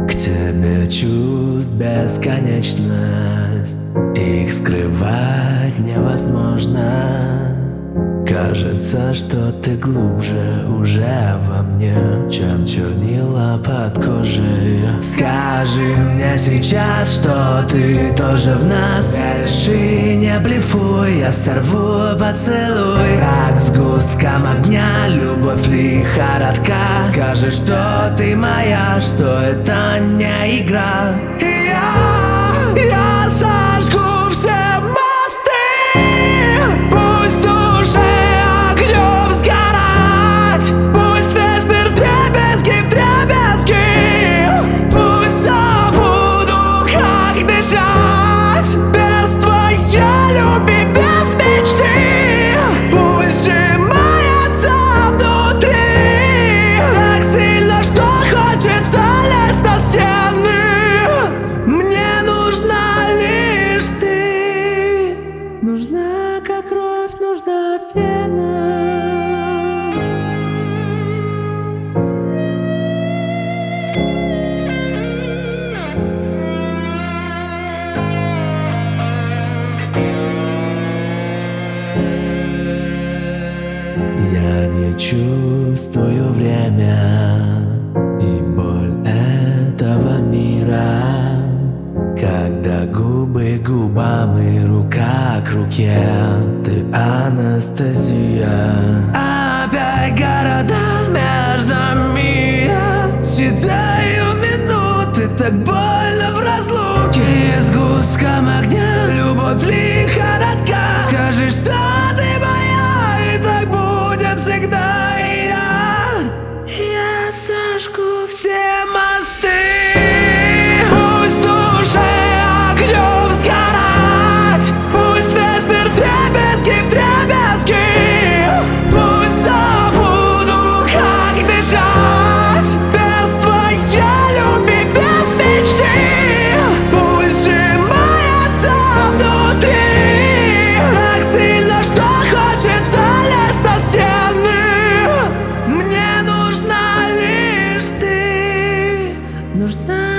К тебе чувств бесконечность, их скрывать невозможно. Кажется, что ты глубже уже во мне, чем чернила под кожей. Скажи мне сейчас, что ты тоже в нас. Веришь и не блефуй, я сорву поцелуй. Как сгустком огня, любовь лихорадка. Скажи, что ты моя, что это не игра. И я сожгу все мосты. Пусть душе огнем сгорать. Пусть весь мир вдребезги, вдребезги. Пусть забуду, как дышать без твоей любви, без мечты. Пусть сжимается внутри так сильно, что хочется лезть на стены. Мне нужна лишь ты. Нужна, как кровь, нужна вена. Я не чувствую время и боль этого мира, когда губы к губам и рука к руке. Ты Анастасия. Опять города между нами. Считаю минуты, так больно в разлуке. И сгустком огня, любовь лихорадка. Скажи, что ты моя, и так будет всегда. И я сожгу все мосты. Пусть душе огнем сгорать. Пусть весь мир вдребезги, вдребезги. Пусть забуду, как дышать без твоей любви, без мечты. Пусть сжимается внутри так сильно, что хочется лезть на стены. Мне нужна лишь ты. Нужна